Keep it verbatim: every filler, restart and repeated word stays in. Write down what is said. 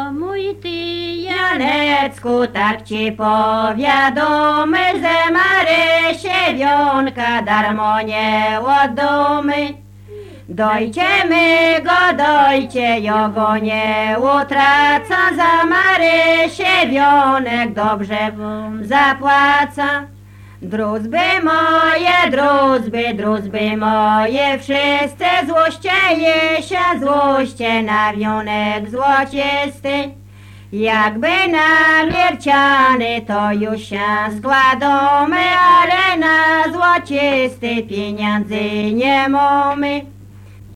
mój ty, Janecku, tak ci powiadomy, że Marysie wionka darmo nie oddomy. Dojdziemy go, dojcie, jogo nie utraca, za Marysie wionek dobrze wam zapłaca. Druzby moje, druzby, druzby moje, wszyscy złościeje się, złoście na wionek złocisty. Jakby na wierciany to już się składamy, ale na złocisty pieniędzy nie mamy.